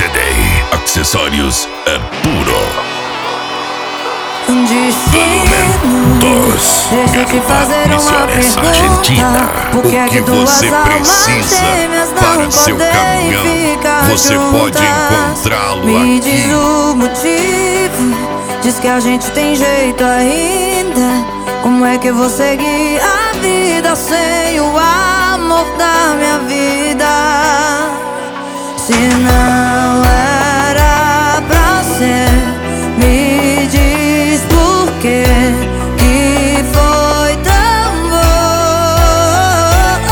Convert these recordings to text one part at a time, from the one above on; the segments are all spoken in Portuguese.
Friday. Acessórios é puro. Destino, deixa eu te fazer uma pergunta. Por que é que duas almas gêmeas não podem ficar você juntas? pode encontrá-lo Me aqui. diz o motivo, diz que a gente tem jeito ainda. Como é que eu vou seguir a vida sem o amor da minha vida? Se não era pra ser, me diz por quê que foi tão bom.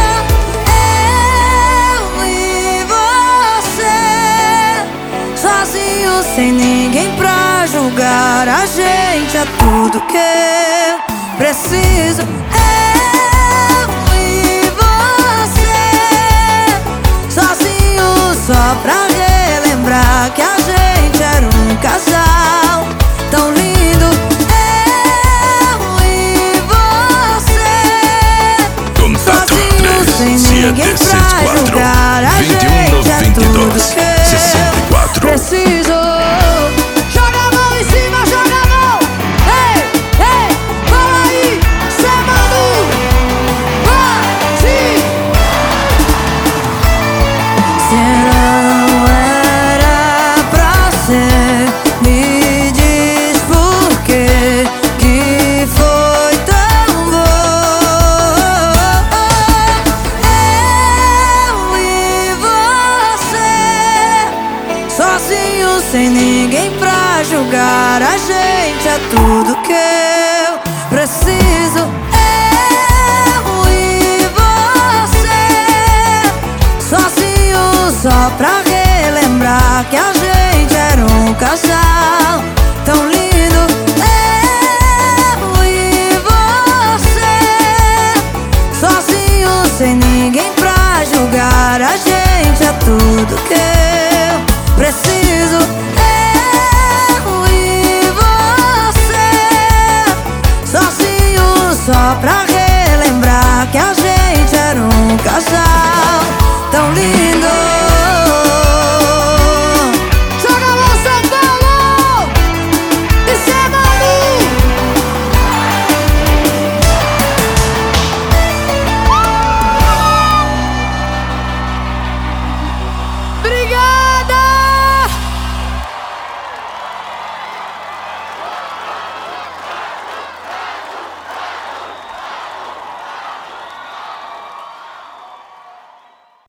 Eu e você, sozinhos sem ninguém pra julgar a gente, é tudo que eu preciso. Eu e você, sozinhos só pra relembrar que a gente era um casal tão lindo. Eu e você, sozinhos sem ninguém pra julgar a gente, é tudo que eu preciso. Joga a mão em cima, joga a mão. Ei, ei, fala aí, chamando. Vai, se não era pra ser, me diz por quê que foi tão bom. Eu e você, sozinhos sem ninguém pra julgar a gente, é tudo que eu preciso. Eu e você, sozinhos só pra relembrar que a gente era um casal tão lindo. Eu e você, sozinhos sem ninguém pra julgar a gente, é tudo que eu preciso.